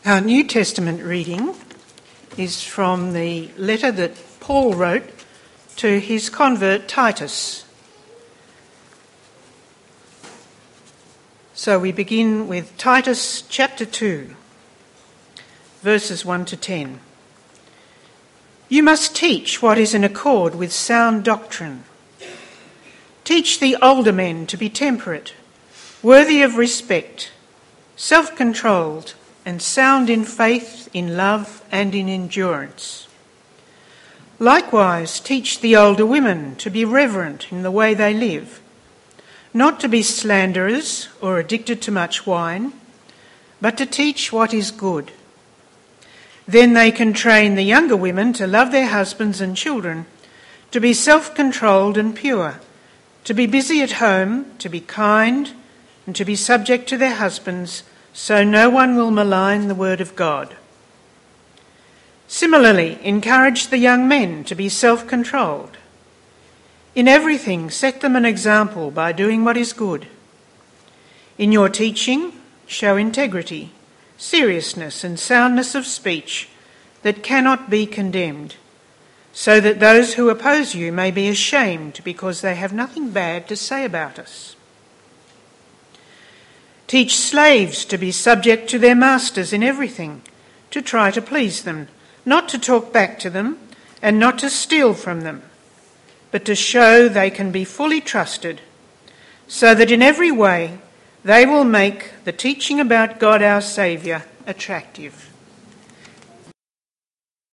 Our New Testament reading is from the letter that Paul wrote to his convert Titus. So we begin with Titus chapter 2, verses 1 to 10. You must teach what is in accord with sound doctrine. Teach the older men to be temperate, worthy of respect, self-controlled, and sound in faith, in love, and in endurance. Likewise, teach the older women to be reverent in the way they live, not to be slanderers or addicted to much wine, but to teach what is good. Then they can train the younger women to love their husbands and children, to be self-controlled and pure, to be busy at home, to be kind, and to be subject to their husbands, so no one will malign the word of God. Similarly, encourage the young men to be self-controlled. In everything, set them an example by doing what is good. In your teaching, show integrity, seriousness, and soundness of speech that cannot be condemned, so that those who oppose you may be ashamed because they have nothing bad to say about us. Teach slaves to be subject to their masters in everything, to try to please them, not to talk back to them, and not to steal from them, but to show they can be fully trusted, so that in every way they will make the teaching about God our Saviour attractive.